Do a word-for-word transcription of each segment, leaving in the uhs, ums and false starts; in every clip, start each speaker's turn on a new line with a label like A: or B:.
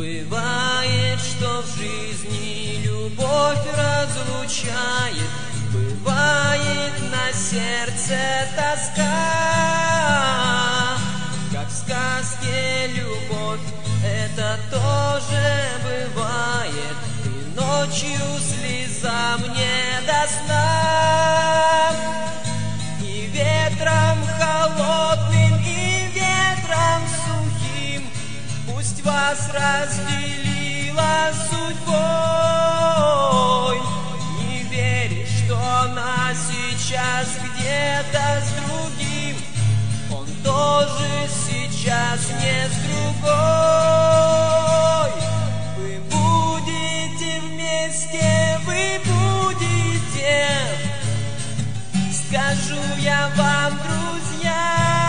A: Бывает, что в жизни любовь разлучает, бывает на сердце тоска. Как в сказке любовь, это тоже бывает, и ночью слеза мне до сна. И ветром холодным, и ветром сухим пусть вас разделила судьбой. Не верь, что она сейчас где-то с другим, он тоже сейчас не с другой. Вы будете вместе, вы будете, скажу я вам, друзья.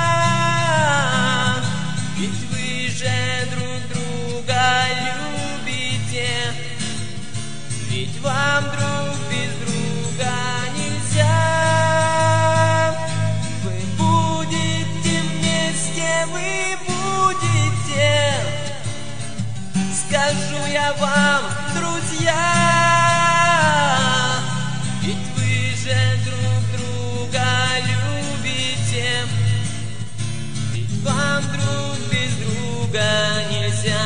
A: Ведь вы же друг друга любите, ведь вам друг без друга нельзя. Вы будете вместе, вы будете, скажу я вам, друзья. Ведь вы же друг друга любите, ведь вам друг без друга нельзя.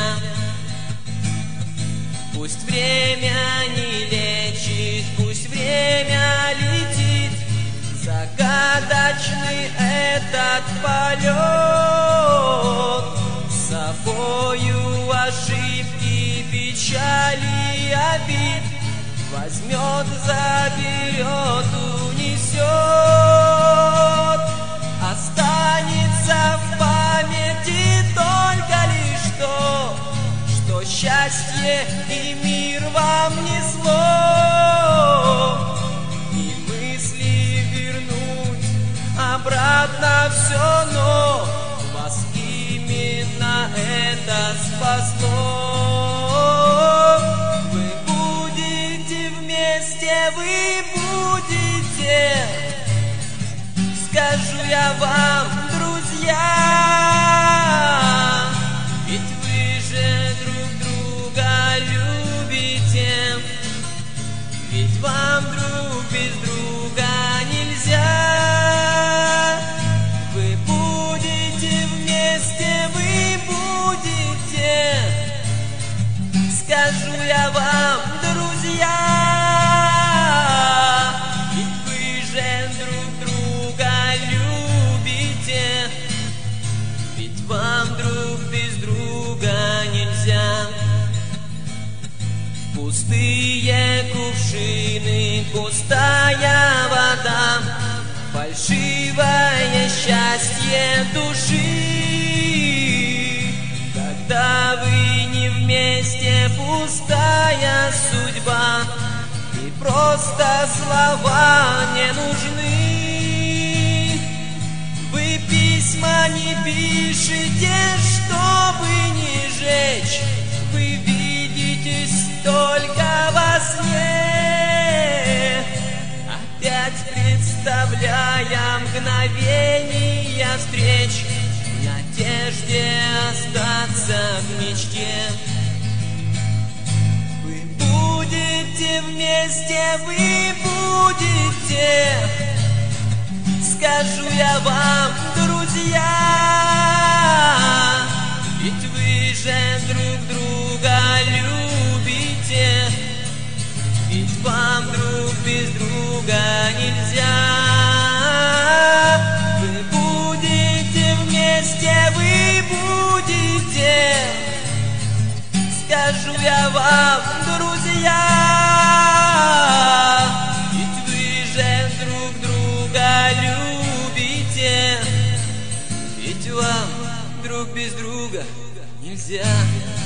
A: Пусть время не лечит, пусть время летит, загадочный этот полет. С собою ошибки, печали, обид возьмет, заберет, унесет. Останется в памяти только лишь то, что счастье и мир вам несло. И мысли вернуть обратно все, но вас именно это спасло. Вы будете вместе, вы будете, скажу я вам, друзья. Ведь вы же друг друга любите, ведь вам друг без друга нельзя. Вы будете вместе, вы будете, скажу я вам, друзья. Ведь вы же друг друга любите, ведь вам друг без друга нельзя. Пустые кувшины, пустая вода, фальшивое счастье души. Когда вы не вместе, пустая судьба, и просто слова не нужны. Вы письма не пишете, чтобы не жечь, вы видитесь только во сне. Опять представляя мгновения встреч, в надежде остаться в мечте. Вы будете вместе, вы будете, скажу я вам, друзья. Ведь вы же друг друга любите, ведь вам друг без друга нельзя. Вы будете вместе, вы будете, скажу я вам, друзья. Ведь вы же друг друга любите, ведь вам друг без друга нельзя.